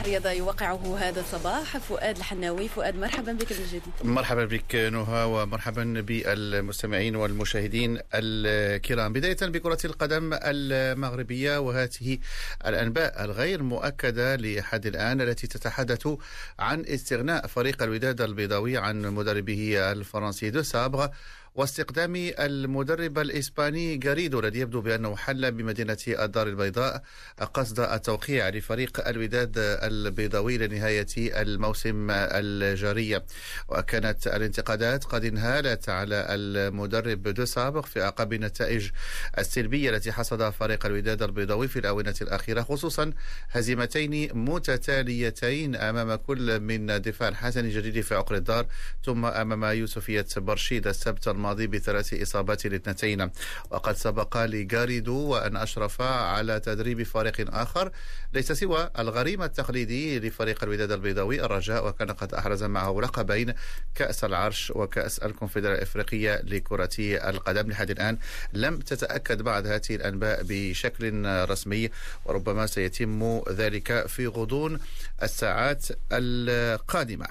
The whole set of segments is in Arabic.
الرياضة يوقعه هذا الصباح فؤاد الحناوي. فؤاد، مرحبا بك من جديد. مرحبا بك نهى، ومرحبا بالمستمعين والمشاهدين الكرام. بداية بكرة القدم المغربية، وهذه الأنباء الغير مؤكدة لحد الآن التي تتحدث عن استغناء فريق الوداد البيضاوي عن مدربه الفرنسي دو سابغ، واستقدام المدرب الإسباني غاريدو الذي يبدو بأنه حل بمدينة الدار البيضاء قصد التوقيع لفريق الوداد البيضاوي لنهاية الموسم الجاري. وكانت الانتقادات قد انهالت على المدرب دو سابغ في أعقاب النتائج السلبية التي حصدها فريق الوداد البيضاوي في الآونة الأخيرة، خصوصا هزيمتين متتاليتين أمام كل من دفاع الحسن الجديد في عقر الدار، ثم أمام يوسفية برشيد السبت الماضي ب3 إصابات ل2. وقد سبق لغاريدو وأن أشرف على تدريب فريق آخر ليس سوى الغريم التقليدي لفريق الوداد البيضاوي الرجاء، وكان قد أحرز معه لقبين كأس العرش وكأس الكونفدرالية الإفريقية لكرة القدم. لحد الآن لم تتأكد بعد هذه الأنباء بشكل رسمي، وربما سيتم ذلك في غضون الساعات القادمة.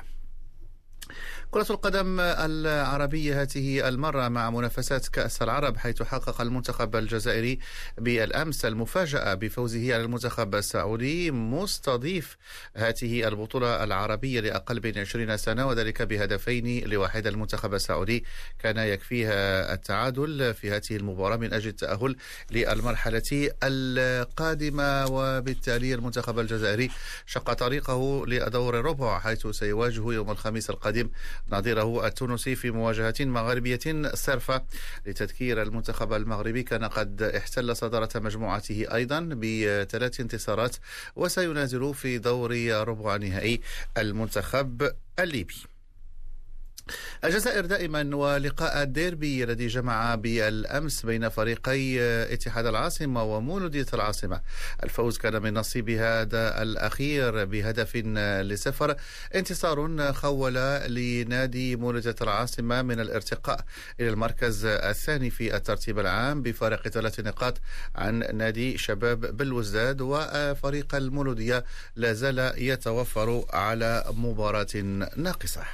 كرة القدم العربية هذه المرة مع منافسات كأس العرب، حيث حقق المنتخب الجزائري بالأمس المفاجأة بفوزه على المنتخب السعودي مستضيف هذه البطولة العربية لأقل من 20 سنة، وذلك ب2-1. المنتخب السعودي كان يكفيها التعادل في هذه المباراة من أجل التأهل للمرحلة القادمة، وبالتالي المنتخب الجزائري شق طريقه لدور الربع، حيث سيواجه يوم الخميس القادم نظيره التونسي في مواجهة مغربية صرفة. لتذكير، المنتخب المغربي كان قد احتل صدارة مجموعته أيضا ب3 انتصارات، وسينازل في دور ربع نهائي المنتخب الليبي. الجزائر دائما، ولقاء الديربي الذي جمع بالأمس بين فريقي اتحاد العاصمة ومولودية العاصمة، الفوز كان من نصيب هذا الأخير ب1-0. انتصار خول لنادي مولودية العاصمة من الارتقاء إلى المركز الثاني في الترتيب العام بفارق 3 نقاط عن نادي شباب بلوزداد، وفريق المولودية لا زال يتوفر على مباراة ناقصة.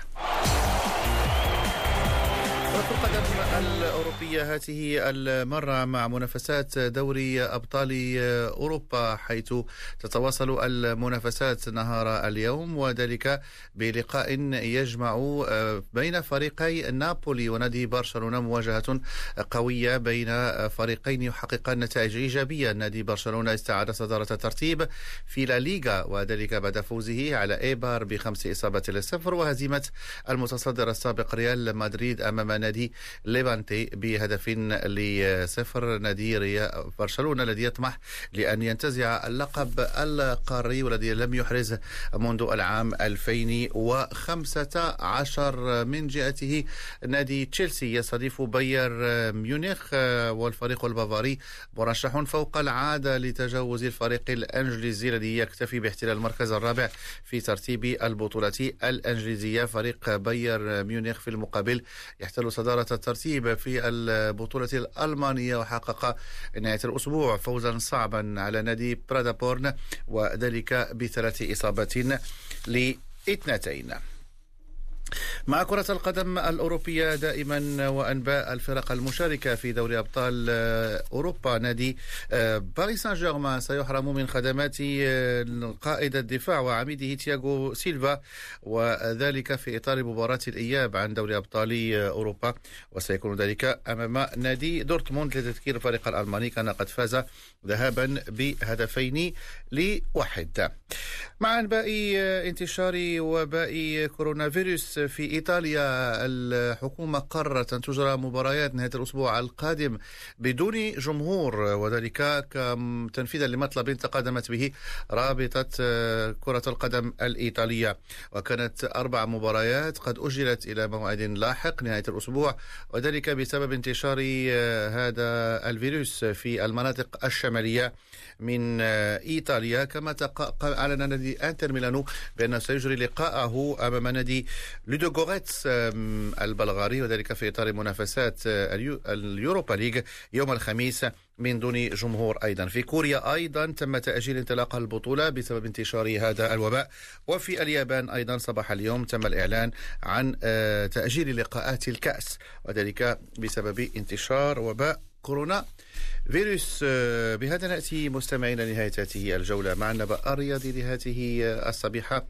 كرة القدم الأوروبية هذه المرة مع منافسات دوري أبطال أوروبا، حيث تتواصل المنافسات نهار اليوم، وذلك بلقاء يجمع بين فريقي نابولي ونادي برشلونة، مواجهة قوية بين فريقين يحققان نتائج إيجابية. نادي برشلونة استعاد صدارة الترتيب في لا ليغا، وذلك بعد فوزه على إيبار ب5-0، وهزيمة المتصدر السابق ريال مدريد أمام نادي ليفانتي ب2-0. نادي برشلونة الذي يطمح لأن ينتزع اللقب القاري والذي لم يحرز منذ العام 2015. من جهته نادي تشيلسي يستضيف باير ميونخ، والفريق البافاري مرشح فوق العادة لتجاوز الفريق الأنجليزي الذي يكتفي باحتلال المركز الرابع في ترتيب البطولة الأنجليزية. فريق باير ميونخ في المقابل يحتل صدارة الترتيب في البطولة الألمانية، وحقق نهاية الأسبوع فوزا صعبا على نادي برادابورن، وذلك ب3 إصابات ل2. مع كرة القدم الأوروبية دائما، وأنباء الفرق المشاركة في دوري أبطال أوروبا، نادي باريس سان جيرمان سيحرم من خدمات قائد الدفاع وعميده تياغو سيلفا، وذلك في إطار مباراة الإياب عن دوري أبطال أوروبا، وسيكون ذلك أمام نادي دورتموند. لتذكير، الفريق الألماني كان قد فاز ذهابا ب2-1. مع أنباء انتشار وباء كورونا فيروس في إيطاليا، الحكومة قررت أن تجرى مباريات نهاية الأسبوع القادم بدون جمهور، وذلك تنفيذا لمطلب تقدمت به رابطة كرة القدم الإيطالية. وكانت 4 مباريات قد أجلت إلى موعد لاحق نهاية الأسبوع، وذلك بسبب انتشار هذا الفيروس في المناطق الشمالية من إيطاليا. كما أعلن نادي أنتر ميلانو بأنه سيجري لقاءه أمام نادي لودوغوريتس البلغاري، وذلك في إطار منافسات اليوروبا ليج يوم الخميس من دون جمهور. أيضا في كوريا أيضا تم تأجيل انطلاق البطولة بسبب انتشار هذا الوباء. وفي اليابان أيضا صباح اليوم تم الإعلان عن تأجيل لقاءات الكأس، وذلك بسبب انتشار وباء كورونا فيروس. بهذا نأتي مستمعين لنهاية هذه الجولة مع النبأ الرياضي لهذه الصبيحة.